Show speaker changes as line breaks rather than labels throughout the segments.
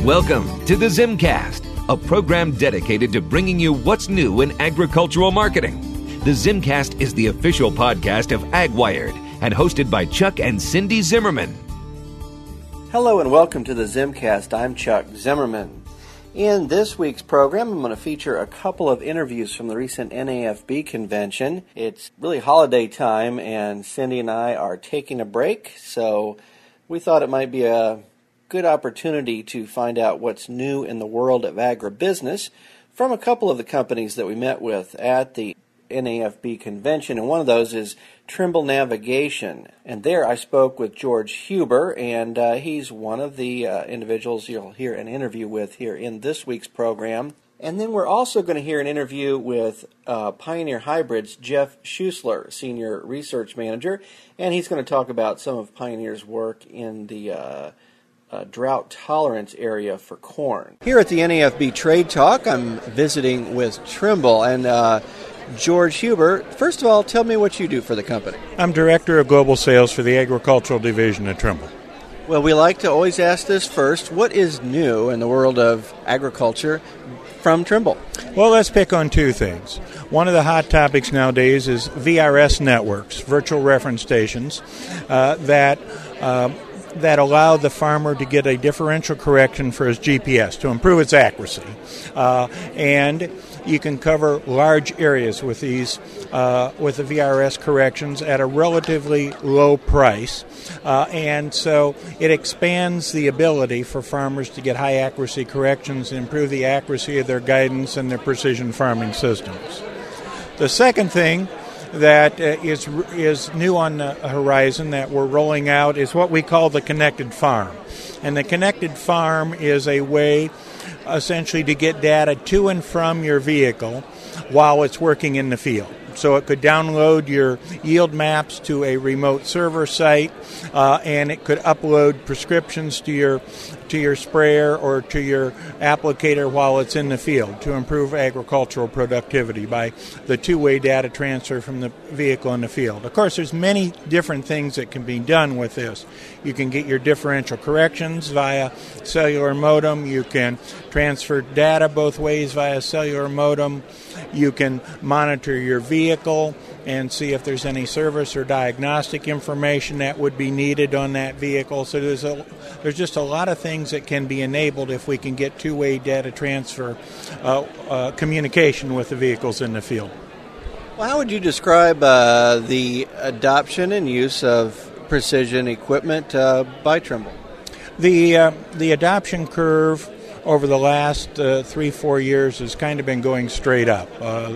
Welcome to the Zimcast, a program dedicated to bringing you what's new in agricultural marketing. The Zimcast is the official podcast of AgWired and hosted by Chuck and Cindy Zimmerman.
Hello and welcome to the Zimcast. I'm Chuck Zimmerman. In this week's program, I'm going to feature a couple of interviews from the recent NAFB convention. It's really holiday time, and Cindy and I are taking a break, so we thought it might be a good opportunity to find out what's new in the world of agribusiness from a couple of the companies that we met with at the NAFB convention, and one of those is Trimble Navigation. And there I spoke with George Huber, and he's one of the individuals you'll hear an interview with here in this week's program. And then we're also going to hear an interview with Pioneer Hybrids' Jeff Schuessler, Senior Research Manager, and he's going to talk about some of Pioneer's work in the drought tolerance area for corn. Here at the NAFB Trade Talk, I'm visiting with Trimble, and George Huber, first of all, tell me what you do for the company.
I'm Director of Global Sales for the Agricultural Division at Trimble.
Well, we like to always ask this first. What is new in the world of agriculture from Trimble?
Well, let's pick on two things. One of the hot topics nowadays is VRS networks, virtual reference stations, that allow the farmer to get a differential correction for his GPS to improve its accuracy. And you can cover large areas with these, with the VRS corrections at a relatively low price. And so it expands the ability for farmers to get high accuracy corrections and improve the accuracy of their guidance and their precision farming systems. The second thing that is new on the horizon that we're rolling out is what we call the Connected Farm. And the Connected Farm is a way essentially to get data to and from your vehicle while it's working in the field. So it could download your yield maps to a remote server site, and it could upload prescriptions to your sprayer or to your applicator while it's in the field to improve agricultural productivity by the two-way data transfer from the vehicle in the field. Of course, there's many different things that can be done with this. You can get your differential corrections via cellular modem. You can transfer data both ways via cellular modem. You can monitor your vehicle and see if there's any service or diagnostic information that would be needed on that vehicle. So there's just a lot of things that can be enabled if we can get two-way data transfer communication with the vehicles in the field.
Well, how would you describe the adoption and use of precision equipment by Trimble?
The adoption curve over the last 3-4 years has kind of been going straight up.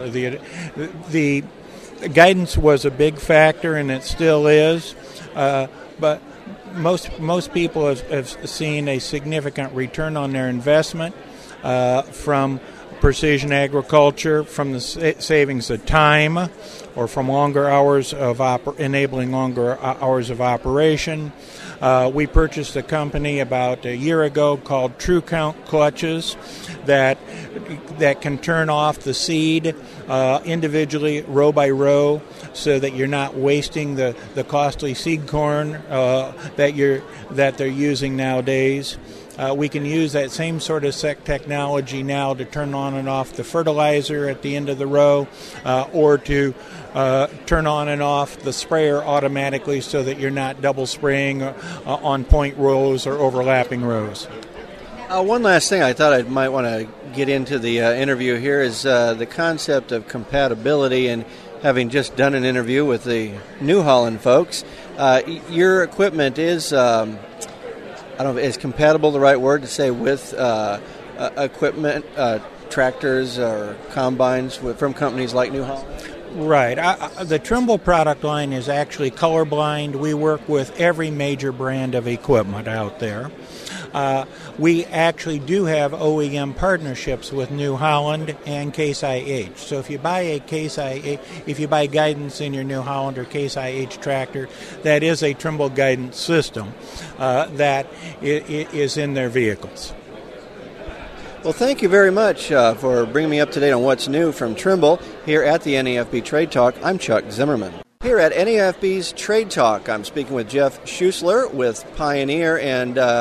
The guidance was a big factor, and it still is, but most people have seen a significant return on their investment from precision agriculture, from the savings of time, or from longer hours of enabling longer hours of operation. We purchased a company about a year ago called True Count Clutches that can turn off the seed individually, row by row, so that you're not wasting the costly seed corn that they're using nowadays. We can use that same sort of technology now to turn on and off the fertilizer at the end of the row, or to turn on and off the sprayer automatically so that you're not double spraying on point rows or overlapping rows.
One last thing I thought I might want to get into the interview here is the concept of compatibility. And having just done an interview with the New Holland folks, your equipment is, I don't know, is compatible the right word to say with equipment, tractors or combines from companies like New Holland?
Right. The Trimble product line is actually colorblind. We work with every major brand of equipment out there. We actually do have OEM partnerships with New Holland and Case IH. So if you buy if you buy guidance in your New Holland or Case IH tractor, that is a Trimble guidance system that is in their vehicles.
Well, thank you very much for bringing me up to date on what's new from Trimble here at the NAFB Trade Talk. I'm Chuck Zimmerman. Here at NAFB's Trade Talk, I'm speaking with Jeff Schuessler with Pioneer, and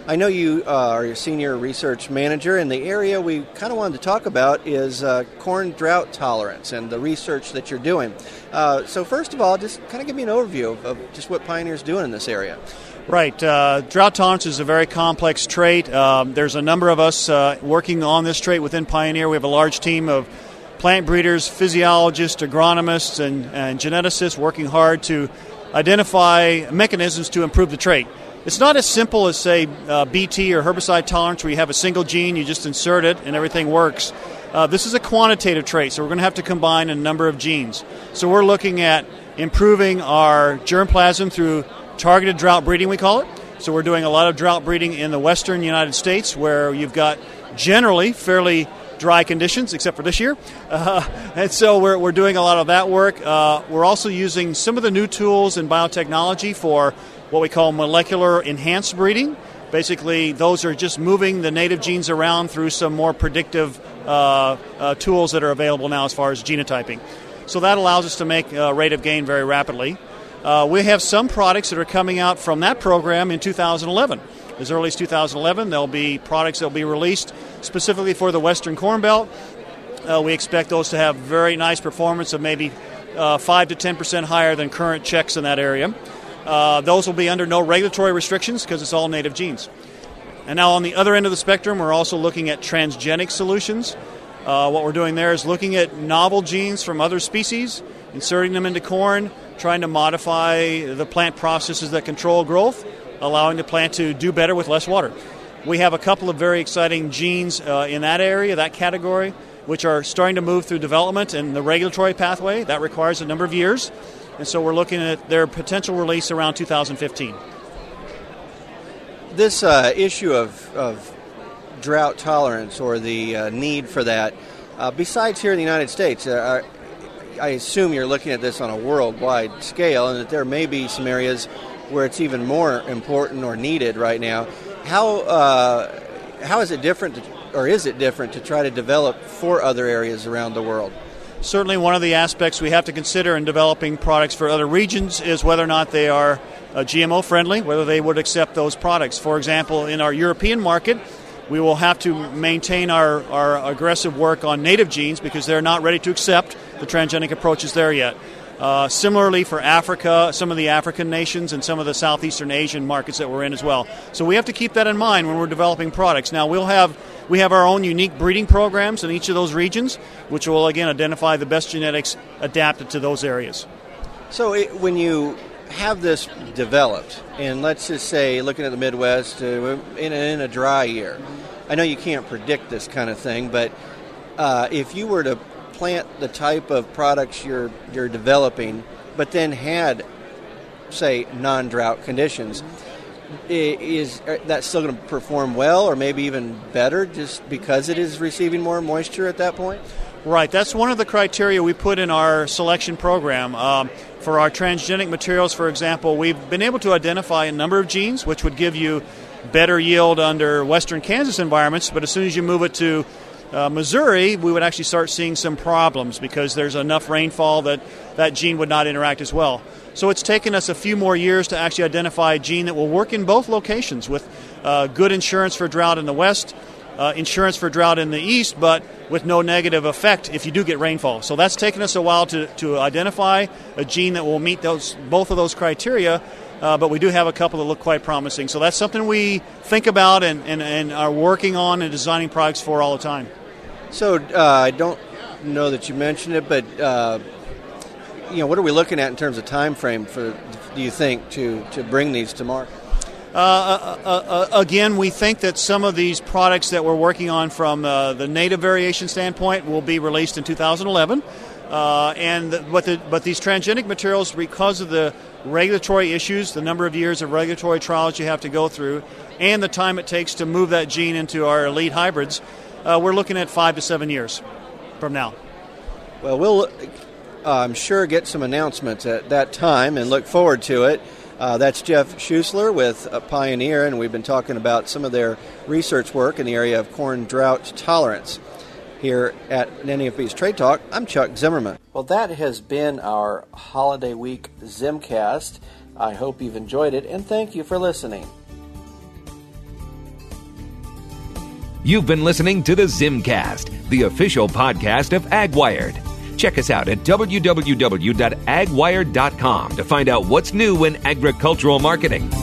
I know you are a senior research manager, and the area we kind of wanted to talk about is corn drought tolerance and the research that you're doing. So first of all, just kind of give me an overview of just what Pioneer's doing in this area.
Right. Drought tolerance is a very complex trait. There's a number of us working on this trait within Pioneer. We have a large team of plant breeders, physiologists, agronomists, and geneticists working hard to identify mechanisms to improve the trait. It's not as simple as, say, BT or herbicide tolerance where you have a single gene, you just insert it, and everything works. This is a quantitative trait, so we're going to have to combine a number of genes. So we're looking at improving our germplasm through targeted drought breeding, we call it. So we're doing a lot of drought breeding in the western United States where you've got generally fairly dry conditions, except for this year. And so we're doing a lot of that work. We're also using some of the new tools in biotechnology for what we call molecular enhanced breeding. Basically, those are just moving the native genes around through some more predictive tools that are available now as far as genotyping. So that allows us to make a rate of gain very rapidly. We have some products that are coming out from that program in 2011. As early as 2011, there'll be products that will be released specifically for the Western Corn Belt. We expect those to have very nice performance of maybe 5 to 10% higher than current checks in that area. Those will be under no regulatory restrictions because it's all native genes. And now on the other end of the spectrum, we're also looking at transgenic solutions. What we're doing there is looking at novel genes from other species, inserting them into corn, trying to modify the plant processes that control growth, allowing the plant to do better with less water. We have a couple of very exciting genes in that area, that category, which are starting to move through development and the regulatory pathway. That requires a number of years. And so we're looking at their potential release around 2015.
This issue of drought tolerance or the need for that, besides here in the United States, I assume you're looking at this on a worldwide scale and that there may be some areas where it's even more important or needed right now. How is it different, or is it different to try to develop for other areas around the world?
Certainly one of the aspects we have to consider in developing products for other regions is whether or not they are GMO friendly, whether they would accept those products. For example, in our European market, we will have to maintain our aggressive work on native genes because they're not ready to accept the transgenic approaches there yet. Similarly for Africa, some of the African nations and some of the Southeastern Asian markets that we're in as well. So we have to keep that in mind when we're developing products. Now we have our own unique breeding programs in each of those regions, which will again identify the best genetics adapted to those areas.
So when you have this developed, and let's just say looking at the Midwest in a dry year, I know you can't predict this kind of thing, but if you were to plant the type of products you're developing, but then had, say, non-drought conditions, is that still going to perform well or maybe even better just because it is receiving more moisture at that point?
Right. That's one of the criteria we put in our selection program. For our transgenic materials, for example, we've been able to identify a number of genes which would give you better yield under western Kansas environments, but as soon as you move it to Missouri, we would actually start seeing some problems because there's enough rainfall that gene would not interact as well. So it's taken us a few more years to actually identify a gene that will work in both locations with good insurance for drought in the west, insurance for drought in the east, but with no negative effect if you do get rainfall. So that's taken us a while to identify a gene that will meet both of those criteria, but we do have a couple that look quite promising. So that's something we think about and are working on and designing products for all the time.
So I don't know that you mentioned it, but what are we looking at in terms of time frame do you think, to bring these to market?
Again, we think that some of these products that we're working on from the native variation standpoint will be released in 2011. But these transgenic materials, because of the regulatory issues, the number of years of regulatory trials you have to go through, and the time it takes to move that gene into our elite hybrids, we're looking at 5 to 7 years from now.
Well, we'll, I'm sure, get some announcements at that time and look forward to it. That's Jeff Schuessler with Pioneer, and we've been talking about some of their research work in the area of corn drought tolerance. Here at NAFB's Trade Talk, I'm Chuck Zimmerman. Well, that has been our Holiday Week Zimcast. I hope you've enjoyed it, and thank you for listening.
You've been listening to the Zimcast, the official podcast of AgWired. Check us out at www.agwired.com to find out what's new in agricultural marketing.